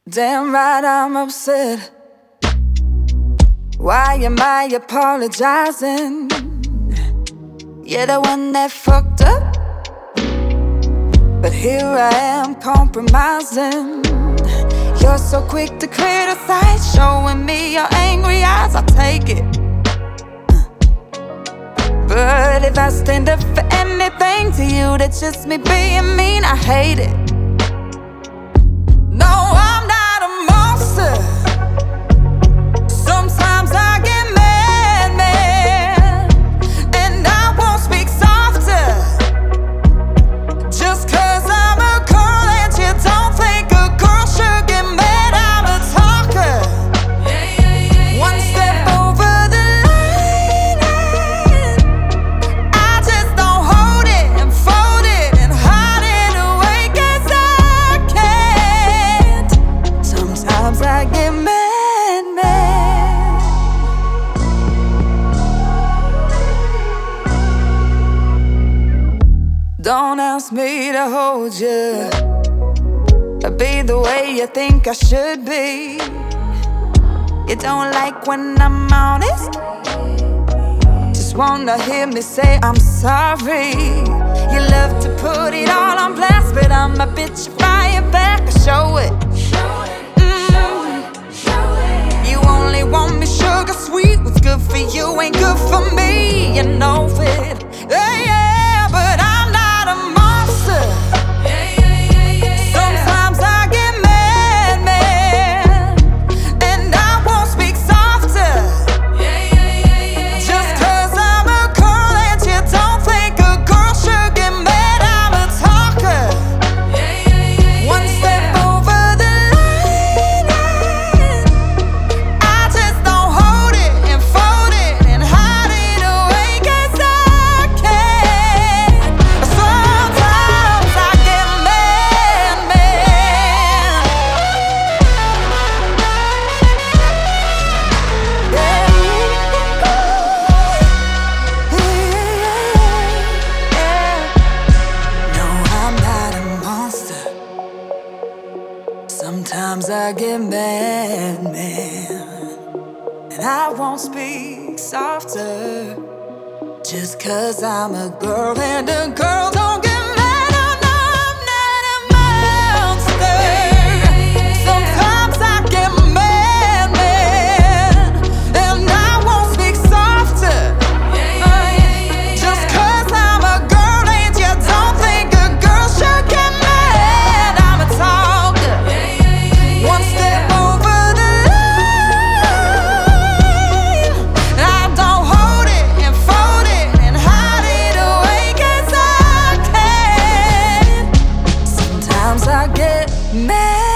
Damn right I'm upset. Why am I apologizing? You're the one that fucked up, but here I am compromising. You're so quick to criticize, showing me your angry eyes. I'll take it, but if I stand up for anything to you, that's just me being mean. I hate it. No, I'm not a monster. Sometimes I get mad, man, and I won't speak softer. Just 'cause I'm a girl and you don't think a girl should get mad, I'm a talker. One step over the line, and I just don't hold it and fold it and hide it away, 'cause I can't. Sometimes I get mad, man. Don't ask me to hold you, or be the way you think I should be. You don't like when I'm honest, just wanna hear me say I'm sorry. You love to put it all on blast, but I'm a bitch, you fire back, I show it. You only want me sugar sweet. What's good for you ain't good for me, you know it. Yeah, but I'm not a monster. Sometimes I get mad, man, and I won't speak softer. Just 'cause I'm a girl and you don't think a girl should get mad, I'm a talker. One step over the line, I just don't hold it and fold it and hide it away, 'cause I can't. Sometimes I get mad, man. No, I'm not a monster. Sometimes I get mad, man, and I won't speak softer. Just 'cause I'm a girl and a girl don't get mad. Oh, no, I'm not a monster. Sometimes I get mad, man, and I won't speak softer. Just 'cause I'm a girl and you don't think a girl should get mad, I'm a talker. One step over the line, and I don't hold it and fold it and hide it away, 'cause I can't. Sometimes I get mad.